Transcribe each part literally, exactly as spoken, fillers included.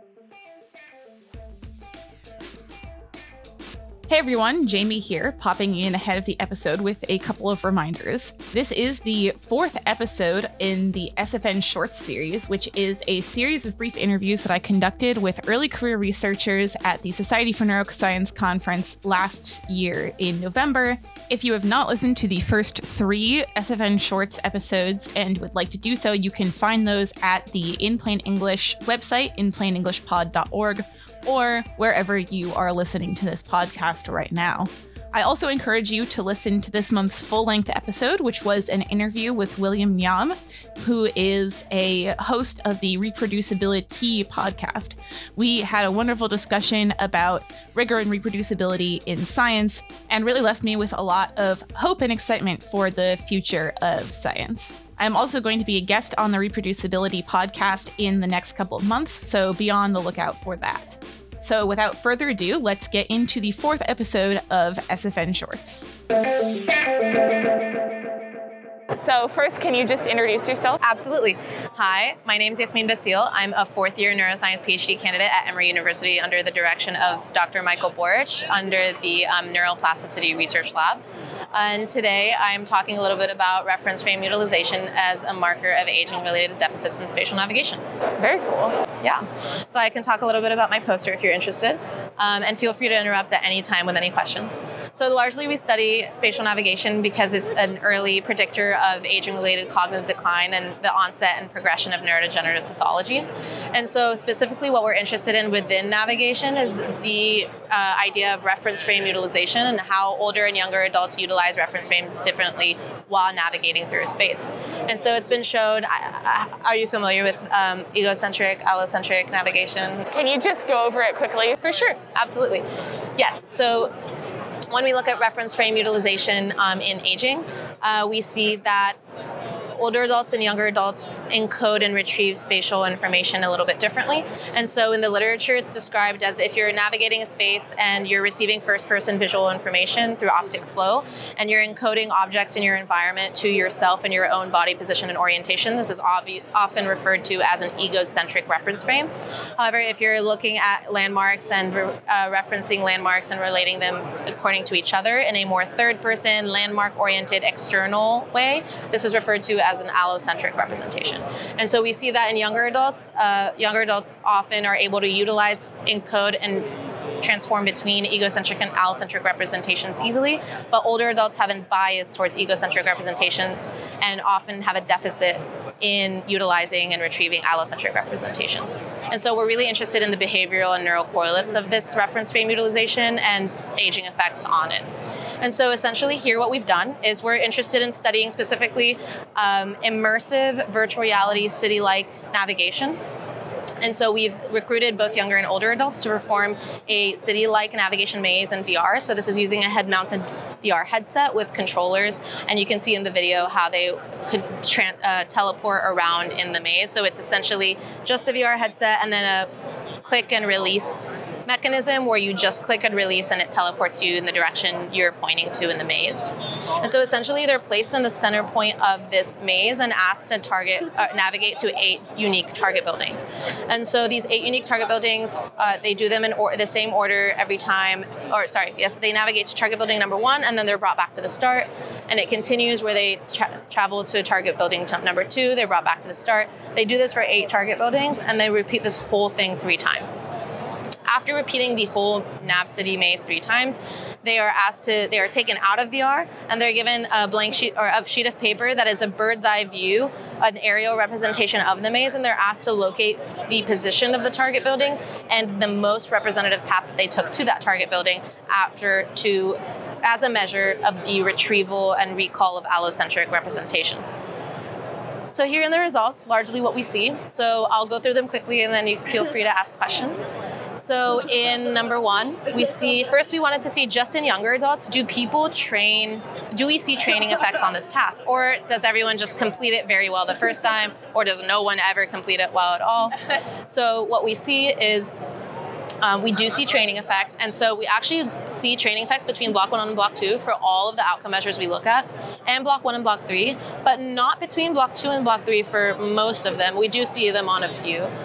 Hey everyone, Jamie here, popping in ahead of the episode with a couple of reminders. This is the fourth episode in the S F N Shorts series, which is a series of brief interviews that I conducted with early career researchers at the Society for Neuroscience conference last year in November. If you have not listened to the first three S F N Shorts episodes and would like to do so, you can find those at the In Plain English website, in plain english pod dot org, or wherever you are listening to this podcast right now. I also encourage you to listen to this month's full-length episode, which was an interview with William Nyam, who is a host of the Reproducibility podcast. We had a wonderful discussion about rigor and reproducibility in science, and really left me with a lot of hope and excitement for the future of science. I'm also going to be a guest on the Reproducibility podcast in the next couple of months, so be on the lookout for that. So without further ado, let's get into the fourth episode of S F N Shorts. So first, can you just introduce yourself? Absolutely. Hi, my name is Yasmin Basile. I'm a fourth year neuroscience PhD candidate at Emory University under the direction of Doctor Michael Borich under the um, Neuroplasticity Research Lab. And today I'm talking a little bit about reference frame utilization as a marker of aging-related deficits in spatial navigation. Very cool. Yeah. So I can talk a little bit about my poster if you're interested, um, and feel free to interrupt at any time with any questions. So largely we study spatial navigation because it's an early predictor of aging-related cognitive decline and the onset and progression of neurodegenerative pathologies. And so specifically what we're interested in within navigation is the uh, idea of reference frame utilization and how older and younger adults utilize reference frames differently while navigating through a space. And so it's been shown, are you familiar with um, egocentric, allocentric navigation? Can you just go over it quickly? For sure, absolutely. Yes, so when we look at reference frame utilization um, in aging, uh, we see that older adults and younger adults encode and retrieve spatial information a little bit differently. And so in the literature, it's described as if you're navigating a space and you're receiving first-person visual information through optic flow, and you're encoding objects in your environment to yourself and your own body position and orientation. This is obvi- often referred to as an egocentric reference frame. However, if you're looking at landmarks and re- uh, referencing landmarks and relating them according to each other in a more third-person, landmark-oriented external way, this is referred to as as an allocentric representation. And so we see that in younger adults, uh, younger adults often are able to utilize, encode, and transform between egocentric and allocentric representations easily, but older adults have a bias towards egocentric representations and often have a deficit in utilizing and retrieving allocentric representations. And so we're really interested in the behavioral and neural correlates of this reference frame utilization and aging effects on it. And so essentially here what we've done is we're interested in studying specifically um, immersive virtual reality city-like navigation. And so we've recruited both younger and older adults to perform a city-like navigation maze in V R. So this is using a head-mounted V R headset with controllers. And you can see in the video how they could tra- uh, teleport around in the maze. So it's essentially just the V R headset and then a click and release mechanism where you just click and release and it teleports you in the direction you're pointing to in the maze. And so essentially they're placed in the center point of this maze and asked to target, uh, navigate to eight unique target buildings. And so these eight unique target buildings, uh, they do them in or- the same order every time, or sorry, yes, they navigate to target building number one and then they're brought back to the start. And it continues where they tra- travel to target building t- number two, they're brought back to the start. They do this for eight target buildings and they repeat this whole thing three times. After repeating the whole Nav City maze three times, they are asked to, they are taken out of V R and they're given a blank sheet or a sheet of paper that is a bird's eye view, an aerial representation of the maze, and they're asked to locate the position of the target buildings and the most representative path that they took to that target building after to, as a measure of the retrieval and recall of allocentric representations. So here in the results, largely what we see. So I'll go through them quickly and then you feel free to ask questions. So in number one, we see, first we wanted to see just in younger adults, do people train, do we see training effects on this task? Or does everyone just complete it very well the first time? Or does no one ever complete it well at all? So what we see is Um, we do see training effects, and so we actually see training effects between block one and block two for all of the outcome measures we look at, and block one and block three, but not between block two and block three for most of them. We do see them on a few.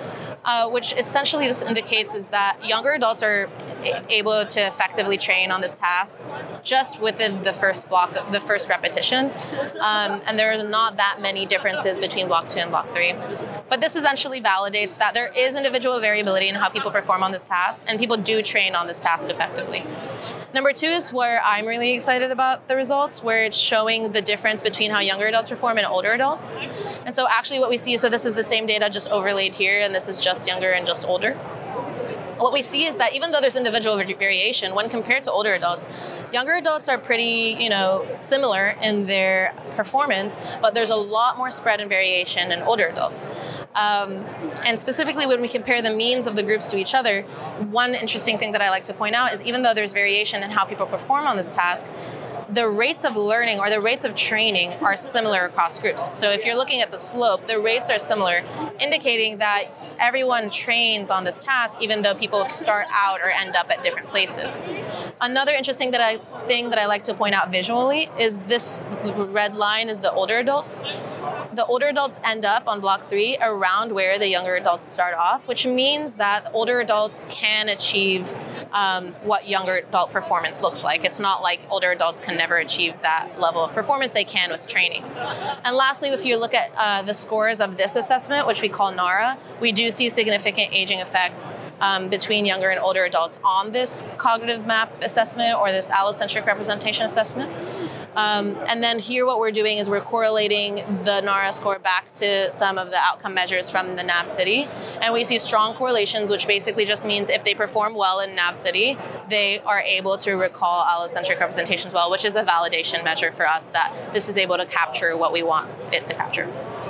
uh, which essentially this indicates is that younger adults are a- able to effectively train on this task just within the first block, the first repetition. Um, and there are not that many differences between block two and block three. But this essentially validates that there is individual variability in how people perform on this task, and people do train on this task effectively. Number two is where I'm really excited about the results, where it's showing the difference between how younger adults perform and older adults. And so actually what we see, so this is the same data just overlaid here, and this is just younger and just older. What we see is that even though there's individual variation, when compared to older adults, younger adults are pretty, you know, similar in their performance, but there's a lot more spread and variation in older adults. Um, and specifically when we compare the means of the groups to each other, one interesting thing that I like to point out is even though there's variation in how people perform on this task, the rates of learning or the rates of training are similar across groups. So if you're looking at the slope, the rates are similar, indicating that everyone trains on this task, even though people start out or end up at different places. Another interesting that I, thing that I like to point out visually is this red line is the older adults. The older adults end up on block three around where the younger adults start off, which means that older adults can achieve um, what younger adult performance looks like. It's not like older adults can never achieve that level of performance. They can with training. And lastly, if you look at uh, the scores of this assessment, which we call NARA, we do see significant aging effects um, between younger and older adults on this cognitive map assessment or this allocentric representation assessment. Um, and then here what we're doing is we're correlating the NARA score back to some of the outcome measures from the NAVCITY. And we see strong correlations, which basically just means if they perform well in NAVCITY, they are able to recall allocentric representations well, which is a validation measure for us that this is able to capture what we want it to capture.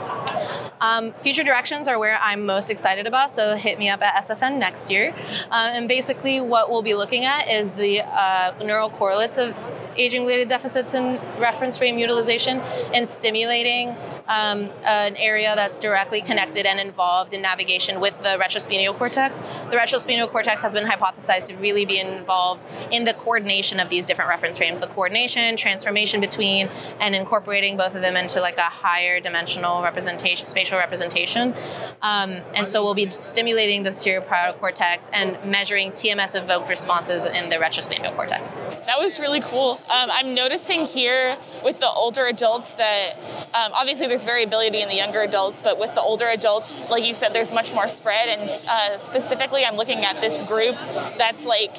Um, future directions are where I'm most excited about, so hit me up at S F N next year. Uh, and basically what we'll be looking at is the uh, neural correlates of aging-related deficits in reference frame utilization and stimulating um, an area that's directly connected and involved in navigation with the retrosplenial cortex. The retrosplenial cortex has been hypothesized to really be involved in the coordination of these different reference frames, the coordination, transformation between, and incorporating both of them into like a higher dimensional representation, spatial representation. Um, and so we'll be stimulating the stereoparietal cortex and measuring T M S-evoked responses in the retrosplenial cortex. That was really cool. Um, I'm noticing here with the older adults that um, obviously there's variability in the younger adults, but with the older adults, like you said, there's much more spread. And uh, specifically, I'm looking at this group that's like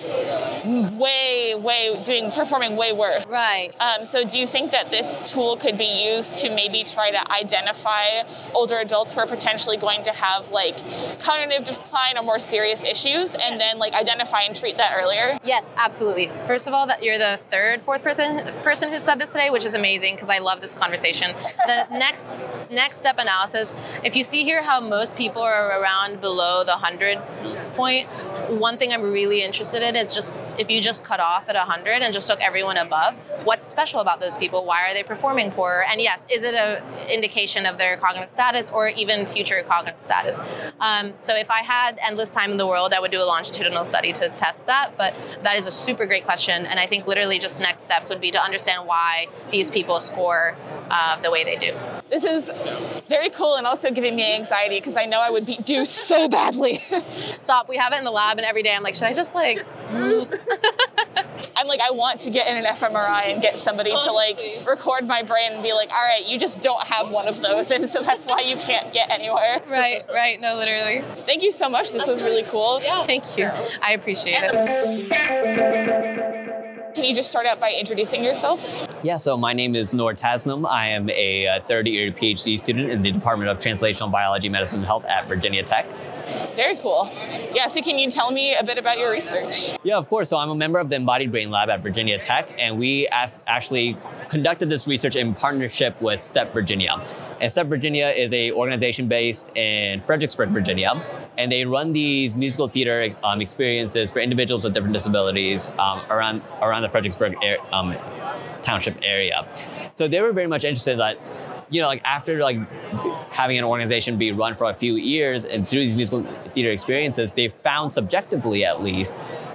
way, way doing performing way worse. Right. Um, so do you think that this tool could be used to maybe try to identify older adults who are potentially going to have like cognitive decline or more serious issues, and then like identify and treat that earlier? Yes, absolutely. First of all, that you're the third, fourth person person who said this today, which is amazing because I love this conversation. The next next step analysis, if you see here how most people are around below the one hundred point, one thing I'm really interested in is just if you just cut off at one hundred and just took everyone above, what's special about those people? Why are they performing poorer? And yes, is it an indication of their cognitive status or even future cognitive status? Um, so if I had endless time in the world, I would do a longitudinal study to test that, but that is a super great question, and I think literally just next steps would be to understand why these people score uh, the way they do. This is very cool and also giving me anxiety because I know I would be, do so badly. Stop, we have it in the lab, and every day I'm like, should I just like... I'm like, I want to get in an F M R I and get somebody Honestly. to like record my brain and be like, all right, you just don't have one of those, and so that's why you can't get anywhere. Right, right, no, literally. Thank you so much. This of was course. really cool. Yeah. Thank you. I appreciate it. Can you just start out by introducing yourself? Yeah, so my name is Noor Tasnim. I am a uh, third year PhD student in the Department of Translational Biology, Medicine, and Health at Virginia Tech. Very cool. Yeah, so can you tell me a bit about your research? Yeah, of course. So I'm a member of the Embodied Brain Lab at Virginia Tech, and we have actually conducted this research in partnership with STEP Virginia. And STEP Virginia is an organization based in Fredericksburg, Virginia, and they run these musical theater um, experiences for individuals with different disabilities um, around around the Fredericksburg air, um, township area. So they were very much interested that, you know, like after like having an organization be run for a few years and through these musical theater experiences, they found subjectively at least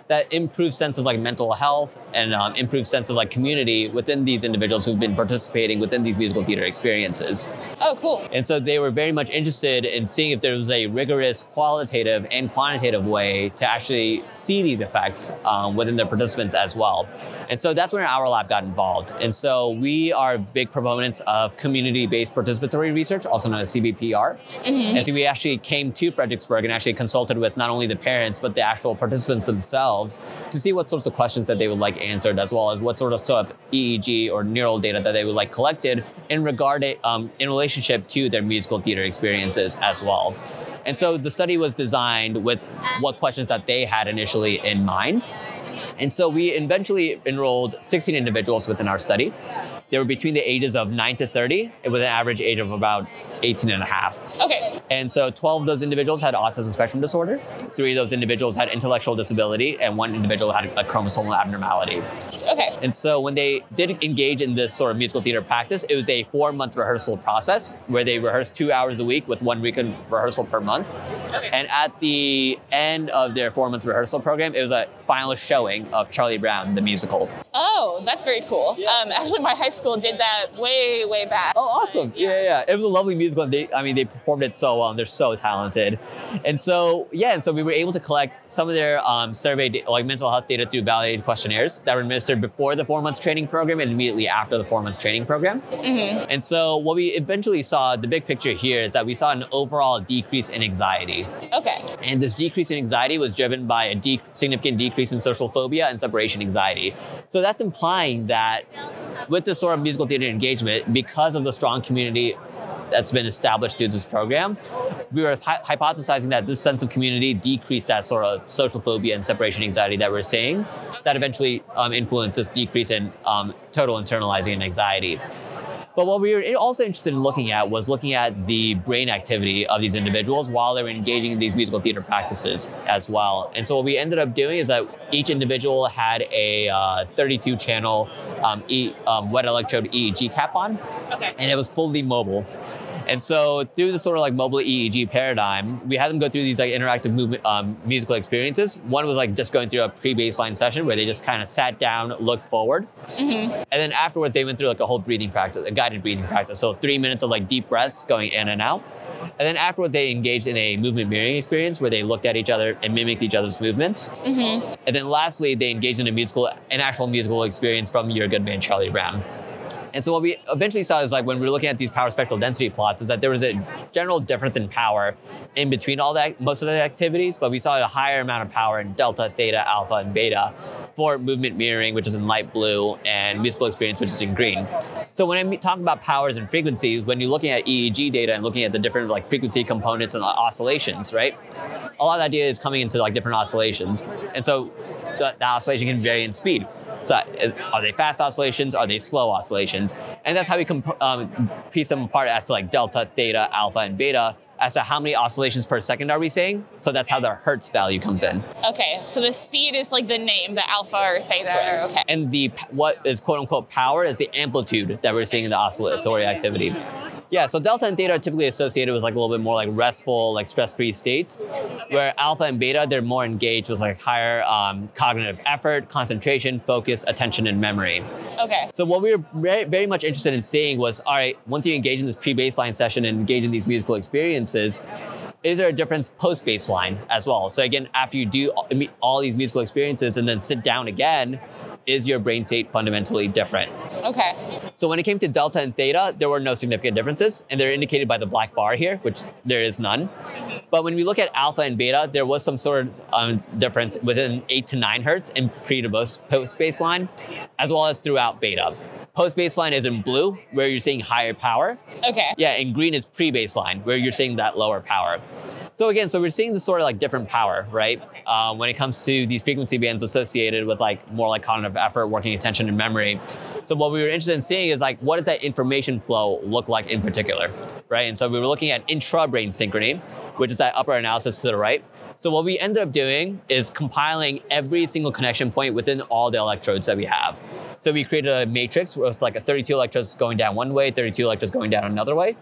that improved sense of like mental health and um, improved sense of like community within these individuals who've been participating within these musical theater experiences. Oh, cool. And so they were very much interested in seeing if there was a rigorous qualitative and quantitative way to actually see these effects um, within their participants as well. And so that's where our lab got involved. And so we are big proponents of community-based participatory research, also known as C B P R. Mm-hmm. And so we actually came to Fredericksburg and actually consulted with not only the parents, but the actual participants themselves to see what sorts of questions that they would like answered, as well as what sort of, sort of E E G or neural data that they would like collected in regard to, um, in relationship to their musical theater experiences as well. And so the study was designed with what questions that they had initially in mind. And so we eventually enrolled sixteen individuals within our study. They were between the ages of nine to thirty, with an average age of about eighteen and a half. Okay. And so twelve of those individuals had autism spectrum disorder, three of those individuals had intellectual disability, and one individual had a chromosomal abnormality. Okay. And so when they did engage in this sort of musical theater practice, it was a four-month rehearsal process where they rehearsed two hours a week with one week of rehearsal per month. Okay. And at the end of their four-month rehearsal program, it was a final showing of Charlie Brown, the musical. Oh, that's very cool. Yeah. Um, actually, my high school did that way, way back. Oh, awesome. Yeah, yeah, yeah. It was a lovely musical. And they, I mean, they performed it so well, and they're so talented. And so, yeah, and so we were able to collect some of their um, survey, da- like mental health data through validated questionnaires that were administered before the four-month training program and immediately after the four-month training program. Mm-hmm. And so what we eventually saw, the big picture here, is that we saw an overall decrease in anxiety. Okay. And this decrease in anxiety was driven by a de- significant decrease in social phobia and separation anxiety. So that's implying that with this sort of musical theater engagement, because of the strong community that's been established through this program, we were hy- hypothesizing that this sense of community decreased that sort of social phobia and separation anxiety that we're seeing, that eventually um, influenced this decrease in um, total internalizing and anxiety. But what we were also interested in looking at was looking at the brain activity of these individuals while they were engaging in these musical theater practices as well. And so what we ended up doing is that each individual had a uh, thirty-two channel um, e- um, wet electrode E E G cap on, Okay. and it was fully mobile. And so through the sort of like mobile E E G paradigm, we had them go through these like interactive movement, um, musical experiences. One was like just going through a pre-baseline session where they just kind of sat down, looked forward. Mm-hmm. And then afterwards they went through like a whole breathing practice, a guided breathing practice. So three minutes of like deep breaths going in and out. And then afterwards they engaged in a movement mirroring experience where they looked at each other and mimicked each other's movements. Mm-hmm. And then lastly, they engaged in a musical, an actual musical experience from Your Good Man, Charlie Brown. And so what we eventually saw is like when we were looking at these power spectral density plots is that there was a general difference in power in between all that, most of the activities, but we saw a higher amount of power in delta, theta, alpha, and beta for movement mirroring, which is in light blue, and musical experience, which is in green. So when I talk about powers and frequencies, when you're looking at E E G data and looking at the different like frequency components and oscillations, right? A lot of that data is coming into like different oscillations. And so the, the oscillation can vary in speed. So is, are they fast oscillations? Are they slow oscillations? And that's how we can um, piece them apart as to like delta, theta, alpha, and beta, as to how many oscillations per second are we seeing. So that's how the Hertz value comes in. Okay, so the speed is like the name, the alpha or theta, or okay. And the what is quote unquote power is the amplitude that we're seeing in the oscillatory activity. Yeah, so delta and theta are typically associated with like a little bit more like restful, like stress-free states, where alpha and beta, they're more engaged with like higher um, cognitive effort, concentration, focus, attention, and memory. Okay. So what we were very, very much interested in seeing was, all right, once you engage in this pre-baseline session and engage in these musical experiences, is there a difference post-baseline as well? So again, after you do all these musical experiences and then sit down again, is your brain state fundamentally different? Okay. So when it came to delta and theta, there were no significant differences, and they're indicated by the black bar here, which there is none. But when we look at alpha and beta, there was some sort of um, difference within eight to nine hertz in pre to post baseline, as well as throughout beta. Post baseline is in blue, where you're seeing higher power. Okay. Yeah, and green is pre baseline, where you're seeing that lower power. So again, so we're seeing this sort of like different power, right? Uh, when it comes to these frequency bands associated with like more like cognitive effort, working attention and memory. So what we were interested in seeing is like, what does that information flow look like in particular, right? And so we were looking at intra-brain synchrony, which is that upper analysis to the right. So what we ended up doing is compiling every single connection point within all the electrodes that we have. So we created a matrix with like a thirty-two electrodes going down one way, thirty-two electrodes going down another way.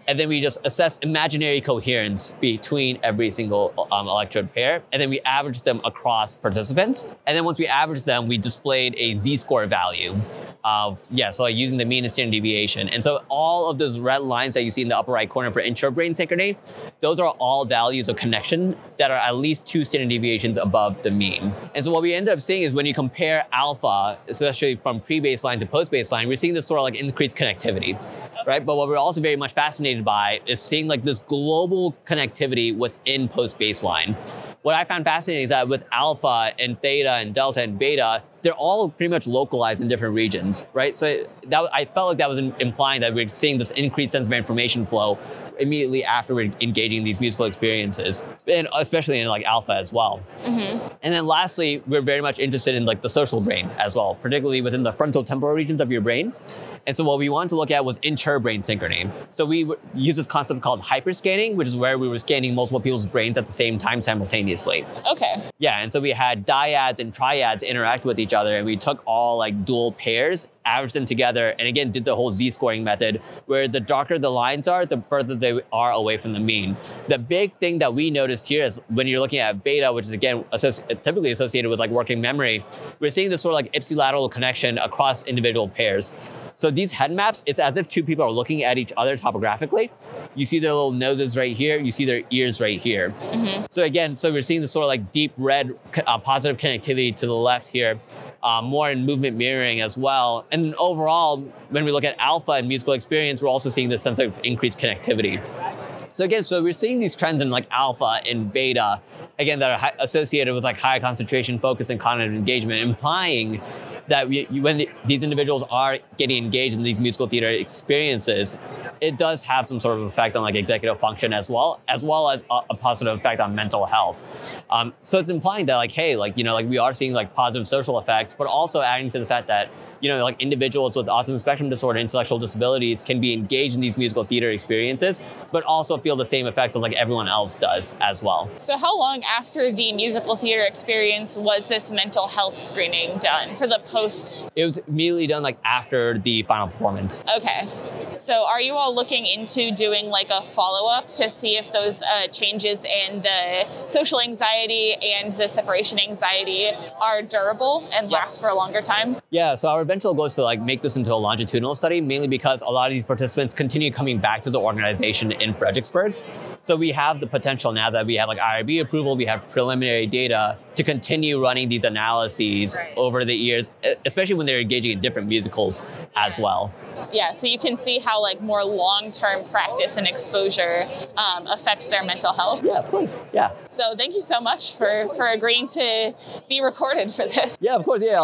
and then we just assessed imaginary coherence between every single um, electrode pair, and then we averaged them across participants. And then once we averaged them, we displayed a z-score value of, yeah, so like using the mean and standard deviation. And so all of those red lines that you see in the upper right corner for intra-brain synchrony, those are all values of connection that are at least two standard deviations above the mean. And so what we end up seeing is when you compare alpha, especially from pre-baseline to post-baseline, we're seeing this sort of like increased connectivity, right? But what we're also very much fascinated by is seeing like this global connectivity within post-baseline. What I found fascinating is that with alpha and theta and delta and beta, they're all pretty much localized in different regions, right? So that, I felt like that was implying that we're seeing this increased sense of information flow immediately after we're engaging these musical experiences, and especially in like alpha as well. Mm-hmm. And then lastly, we're very much interested in like the social brain as well, particularly within the frontal temporal regions of your brain. And so what we wanted to look at was inter-brain synchrony. So we used this concept called hyperscanning, which is where we were scanning multiple people's brains at the same time simultaneously. Okay. Yeah, and so we had dyads and triads interact with each other, and we took all like dual pairs, averaged them together, and again, did the whole z-scoring method, where the darker the lines are, the further they are away from the mean. The big thing that we noticed here is when you're looking at beta, which is again, associ typically associated with like working memory, we're seeing this sort of like ipsilateral connection across individual pairs. So these head maps, it's as if two people are looking at each other topographically. You see their little noses right here, you see their ears right here. Mm-hmm. So again, so we're seeing this sort of like deep red uh, positive connectivity to the left here, uh, more in movement mirroring as well. And overall, when we look at alpha and musical experience, we're also seeing this sense of increased connectivity. So again, so we're seeing these trends in like alpha and beta, again, that are associated with like high concentration, focus, and cognitive engagement, implying that we, when the, these individuals are getting engaged in these musical theater experiences, it does have some sort of effect on like executive function as well, as well as a, a positive effect on mental health. Um, so it's implying that like, hey, like, you know, like we are seeing like positive social effects, but also adding to the fact that, you know, like individuals with autism spectrum disorder, intellectual disabilities can be engaged in these musical theater experiences, but also feel the same effects as like everyone else does as well. So how long after the musical theater experience was this mental health screening done for the post? It was immediately done like after the final performance. Okay. So are you all looking into doing like a follow-up to see if those uh, changes in the social anxiety and the separation anxiety are durable and Yeah. last for a longer time? Yeah, so our eventual goal is to like make this into a longitudinal study, mainly because a lot of these participants continue coming back to the organization in Fredericksburg. So we have the potential now that we have like I R B approval, we have preliminary data to continue running these analyses Right. over the years, especially when they're engaging in different musicals as well. Yeah, so you can see how like more long-term practice and exposure um, affects their mental health. Yeah, of course. Yeah. So thank you so much for, for agreeing to be recorded for this. Yeah, of course. Yeah.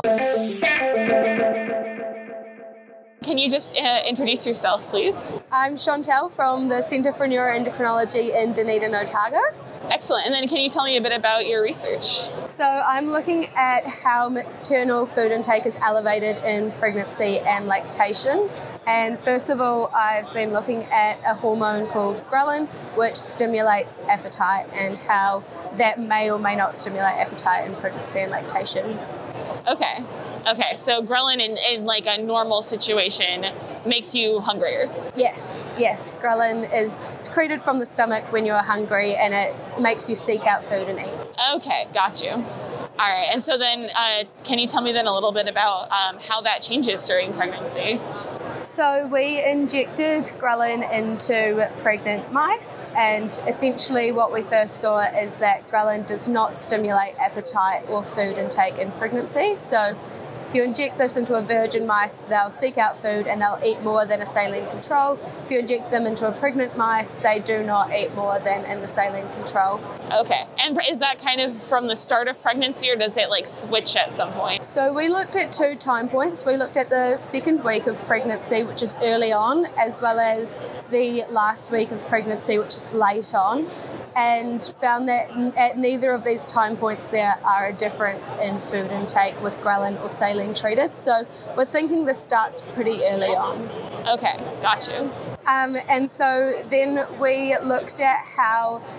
Can you just uh, introduce yourself, please? I'm Chantel from the Centre for Neuroendocrinology in Dunedin, Otago. Excellent. And then can you tell me a bit about your research? So I'm looking at how maternal food intake is elevated in pregnancy and lactation. And first of all, I've been looking at a hormone called ghrelin, which stimulates appetite, and how that may or may not stimulate appetite in pregnancy and lactation. Okay. Okay, so ghrelin in, in like a normal situation makes you hungrier. Yes, yes. Ghrelin is secreted from the stomach when you're hungry, and it makes you seek out food and eat. Okay, got you. All right, and so then uh, can you tell me then a little bit about um, how that changes during pregnancy? So we injected ghrelin into pregnant mice, and essentially what we first saw is that ghrelin does not stimulate appetite or food intake in pregnancy. So if you inject this into a virgin mice, they'll seek out food and they'll eat more than a saline control. If you inject them into a pregnant mice, they do not eat more than in the saline control. Okay, and is that kind of from the start of pregnancy, or does it like switch at some point? So we looked at two time points. We looked at the second week of pregnancy, which is early on, as well as the last week of pregnancy, which is late on, and found that at neither of these time points there are a difference in food intake with ghrelin or saline treated. So we're thinking this starts pretty early on. Okay, got you. Um, and so then we looked at how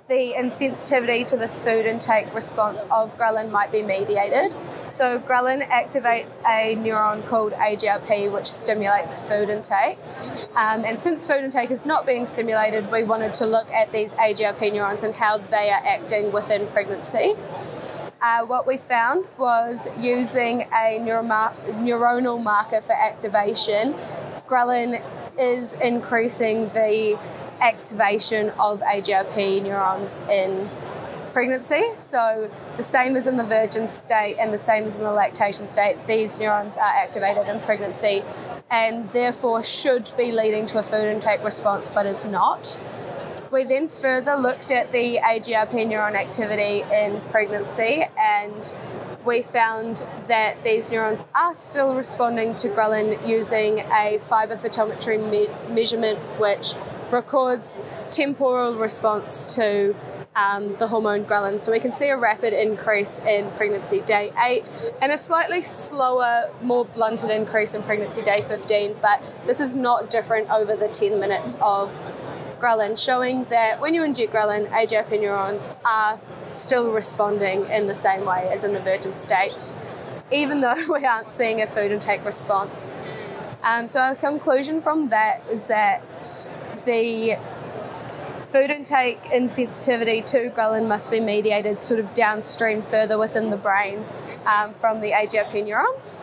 the insensitivity to the food intake response of ghrelin might be mediated. So ghrelin activates a neuron called A G R P, which stimulates food intake. Um, and since food intake is not being stimulated, we wanted to look at these A G R P neurons and how they are acting within pregnancy. Uh, what we found was using a neuroma- neuronal marker for activation, ghrelin is increasing the activation of A G R P neurons in pregnancy. So the same as in the virgin state and the same as in the lactation state, these neurons are activated in pregnancy and therefore should be leading to a food intake response, but is not. We then further looked at the A G R P neuron activity in pregnancy, and we found that these neurons are still responding to ghrelin using a fibre photometry me- measurement which records temporal response to um, the hormone ghrelin. So we can see a rapid increase in pregnancy day eight and a slightly slower, more blunted increase in pregnancy day fifteen, but this is not different over the ten minutes of ghrelin, showing that when you inject ghrelin, A G R P neurons are still responding in the same way as in the virgin state, even though we aren't seeing a food intake response. Um, so our conclusion from that is that the food intake insensitivity to ghrelin must be mediated sort of downstream further within the brain um, from the A G R P neurons.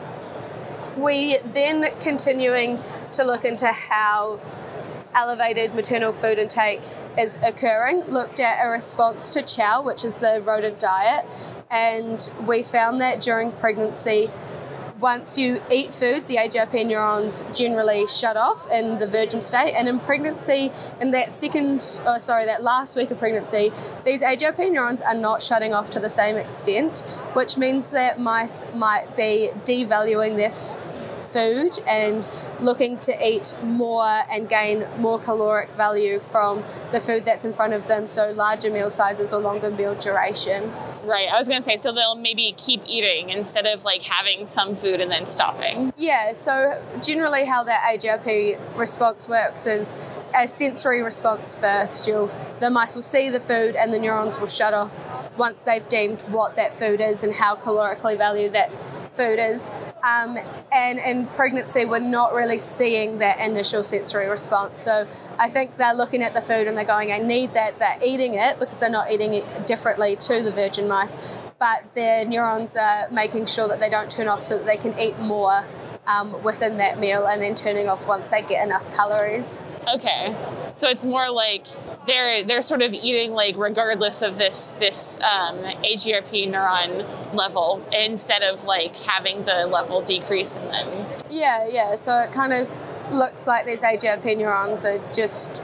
We then, continuing to look into how elevated maternal food intake is occurring, looked at a response to chow, which is the rodent diet, and we found that during pregnancy, once you eat food, the A G R P neurons generally shut off in the virgin state, and in pregnancy, in that second, oh sorry, that last week of pregnancy, these A G R P neurons are not shutting off to the same extent, which means that mice might be devaluing their f- food and looking to eat more and gain more caloric value from the food that's in front of them, so larger meal sizes or longer meal duration. Right, I was going to say, so they'll maybe keep eating instead of like having some food and then stopping. Yeah, so generally how that A G R P response works is a sensory response first. You'll, the mice will see the food and the neurons will shut off once they've deemed what that food is and how calorically valued that food is. Um, and in pregnancy, we're not really seeing that initial sensory response. So I think they're looking at the food and they're going, I need that. They're eating it because they're not eating it differently to the virgin mice, but their neurons are making sure that they don't turn off so that they can eat more um, within that meal and then turning off once they get enough calories. Okay, so it's more like they're they're sort of eating like regardless of this this um, A G R P neuron level instead of like having the level decrease in them. Yeah, yeah. So it kind of looks like these A G R P neurons are just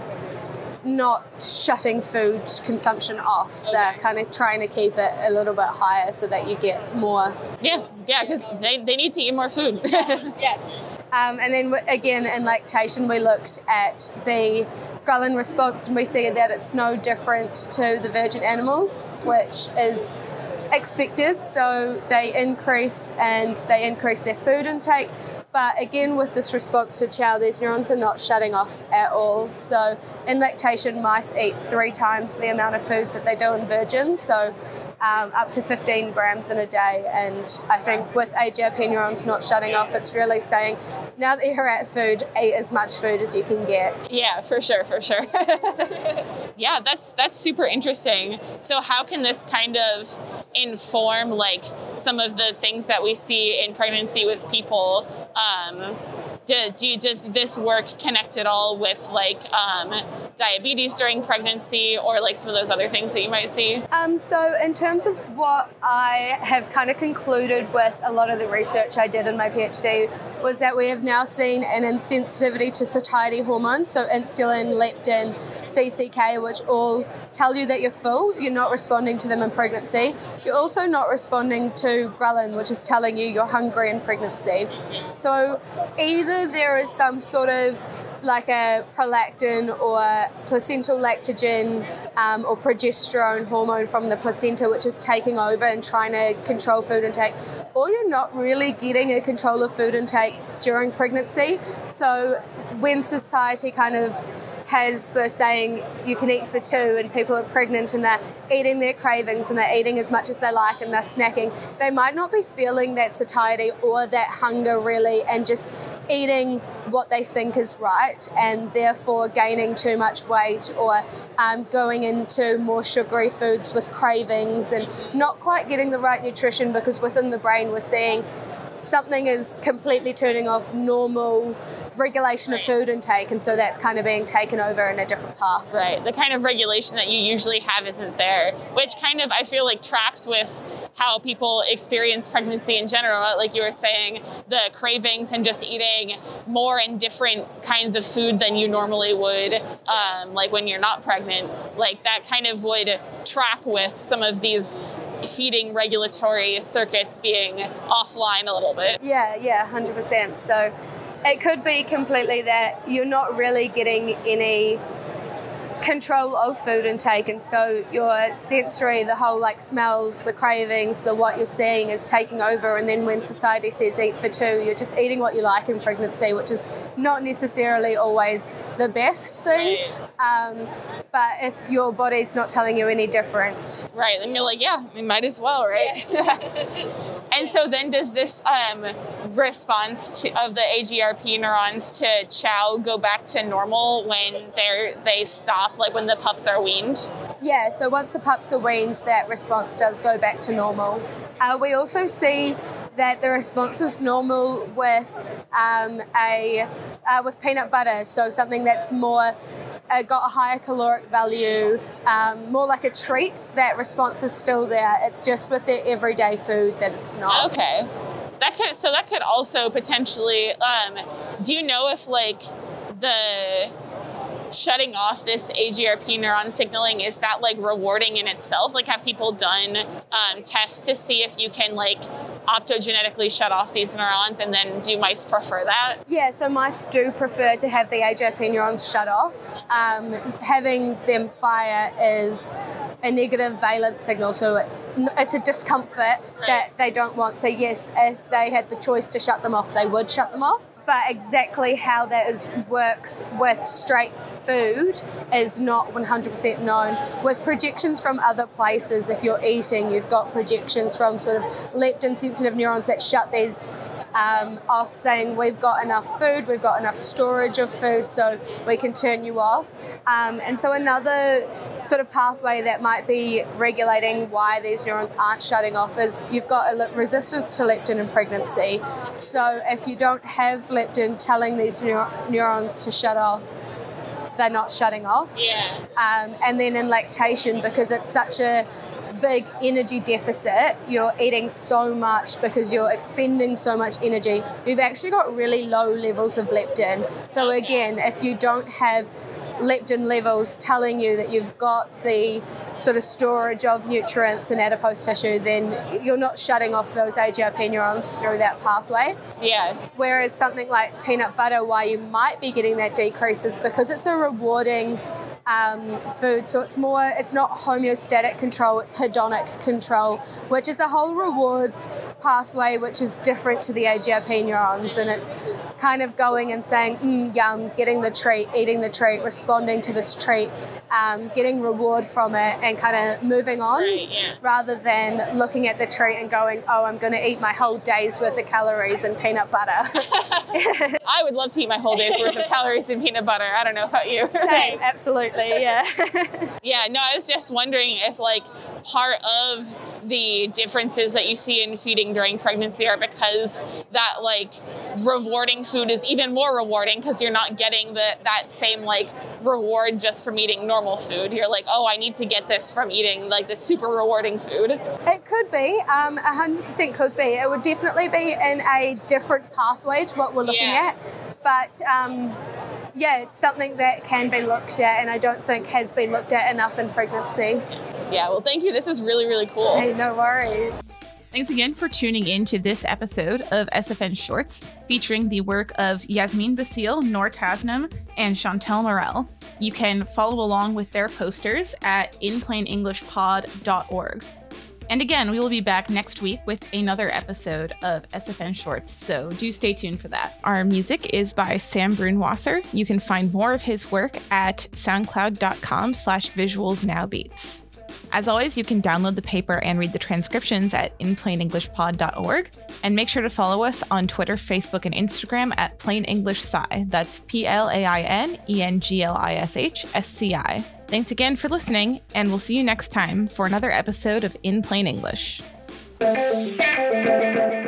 not shutting food consumption off. Okay. They're kind of trying to keep it a little bit higher so that you get more. Yeah, yeah, because they, they need to eat more food. Yeah. Um, and then again, in lactation, we looked at the ghrelin response and we see that it's no different to the virgin animals, which is expected. So they increase and they increase their food intake. But again, with this response to chow, these neurons are not shutting off at all. So in lactation, mice eat three times the amount of food that they do in virgin, so um, up to fifteen grams in a day. And I think with A G R P neurons not shutting off, it's really saying, now that you're at food, eat as much food as you can get. Yeah, for sure, for sure. Yeah, that's that's super interesting. So how can this kind of inform like some of the things that we see in pregnancy with people? Um, do, do you, does this work connect at all with like um, diabetes during pregnancy or like some of those other things that you might see? Um, so in terms of what I have kind of concluded with a lot of the research I did in my PhD was that we have now seen an insensitivity to satiety hormones, so insulin, leptin, C C K, which all tell you that you're full. You're not responding to them in pregnancy. You're also not responding to ghrelin, which is telling you you're hungry in pregnancy. So either there is some sort of like a prolactin or placental lactogen um, or progesterone hormone from the placenta, which is taking over and trying to control food intake, or you're not really getting a control of food intake during pregnancy. So when society kind of has the saying, you can eat for two, and people are pregnant and they're eating their cravings and they're eating as much as they like and they're snacking, they might not be feeling that satiety or that hunger really, and just eating what they think is right, and therefore gaining too much weight, or um, going into more sugary foods with cravings and not quite getting the right nutrition, because within the brain we're seeing something is completely turning off normal regulation of food intake, and so that's kind of being taken over in a different path. Right, the kind of regulation that you usually have isn't there, which kind of I feel like tracks with how people experience pregnancy in general. Like you were saying, the cravings and just eating more and different kinds of food than you normally would, um, like when you're not pregnant, like that kind of would track with some of these feeding regulatory circuits being offline a little bit. Yeah, yeah, one hundred percent. So it could be completely that you're not really getting any control of food intake, and so your sensory, the whole like smells, the cravings, the what you're seeing is taking over, and then when society says eat for two, you're just eating what you like in pregnancy, which is not necessarily always the best thing. Um, but if your body's not telling you any different. Right, then you're like, yeah, we might as well, right? Yeah. And so then does this um, response to, of the A G R P neurons to chow go back to normal when they're, they stop, like when the pups are weaned? Yeah, so once the pups are weaned, that response does go back to normal. Uh, we also see that the response is normal with um, a uh, with peanut butter, so something that's more uh, got a higher caloric value, um, more like a treat. That response is still there. It's just with their everyday food that it's not. Okay, that could so that could also potentially. Um, do you know if like the shutting off this A G R P neuron signaling, is that like rewarding in itself? Like have people done um, tests to see if you can like optogenetically shut off these neurons, and then do mice prefer that? Yeah, so mice do prefer to have the A G R P neurons shut off. Um, having them fire is a negative valence signal, so it's it's a discomfort right. that they don't want. So yes, if they had the choice to shut them off, they would shut them off. But exactly how that is, works with straight food is not one hundred percent known. With projections from other places, if you're eating, you've got projections from sort of leptin-sensitive neurons that shut these um, off, saying we've got enough food, we've got enough storage of food, so we can turn you off. Um, and so another sort of pathway that might be regulating why these neurons aren't shutting off is you've got a resistance to leptin in pregnancy. So if you don't have leptin telling these neur- neurons to shut off, they're not shutting off. Yeah. Um, and then in lactation, because it's such a big energy deficit, you're eating so much because you're expending so much energy, you've actually got really low levels of leptin. So again, if you don't have leptin levels telling you that you've got the sort of storage of nutrients in adipose tissue, then you're not shutting off those A G R P neurons through that pathway. Yeah. Whereas something like peanut butter, why you might be getting that decrease is because it's a rewarding um, food. So it's more, it's not homeostatic control, it's hedonic control, which is a whole reward pathway which is different to the A G R P neurons, and it's kind of going and saying, mm, yum, getting the treat, eating the treat, responding to this treat, um, getting reward from it, and kind of moving on, right, yeah. rather than looking at the treat and going, oh, I'm going to eat my whole day's worth of calories in peanut butter. I would love to eat my whole day's worth of calories in peanut butter. I don't know about you. Same, absolutely, yeah. Yeah, no, I was just wondering if like part of the differences that you see in feeding during pregnancy are because that like rewarding food is even more rewarding because you're not getting the that same like reward just from eating normal food. You're like, oh, I need to get this from eating like the super rewarding food. It could be, um, one hundred percent could be. It would definitely be in a different pathway to what we're looking yeah. at. But um, yeah, it's something that can be looked at, and I don't think has been looked at enough in pregnancy. Yeah, well, thank you. This is really, really cool. Hey, no worries. Thanks again for tuning in to this episode of S F N Shorts, featuring the work of Yasmin Basile, Noor Tasnim, and Chantel Morel. You can follow along with their posters at in plain english pod dot org. And again, we will be back next week with another episode of S F N Shorts, so do stay tuned for that. Our music is by Sam Brunwasser. You can find more of his work at soundcloud.com slash visualsnowbeats. As always, you can download the paper and read the transcriptions at in plain english pod dot org. And make sure to follow us on Twitter, Facebook, and Instagram at Plain English Sci. That's P L A I N E N G L I S H S C I. Thanks again for listening, and we'll see you next time for another episode of In Plain English.